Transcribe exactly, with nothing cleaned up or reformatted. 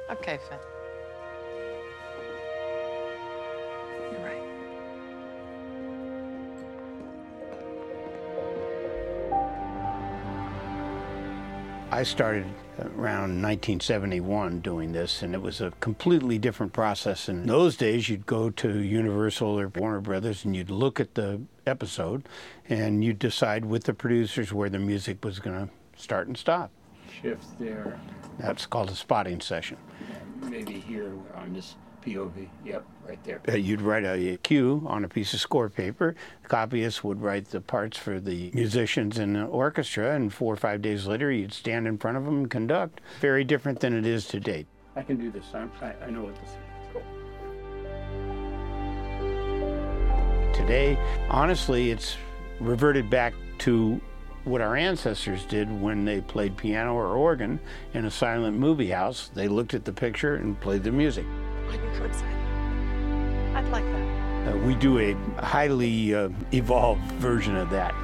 Okay, Finn. You're right. I started around nineteen seventy-one doing this, and it was a completely different process. In those days, you'd go to Universal or Warner Brothers and you'd look at the episode and you'd decide with the producers where the music was going to start and stop. Shift there. That's called a spotting session. Maybe here on this P O V. Yep, right there. Uh, you'd write a cue on a piece of score paper. The copyist would write the parts for the musicians in the orchestra, and four or five days later, you'd stand in front of them and conduct. Very different than it is today. I can do this. I'm, I, I know what this is. Cool. Today, honestly, it's reverted back to what our ancestors did when they played piano or organ in a silent movie house. They looked at the picture and played the music. On your curbside. I'd like that. Uh, we do a highly uh, evolved version of that.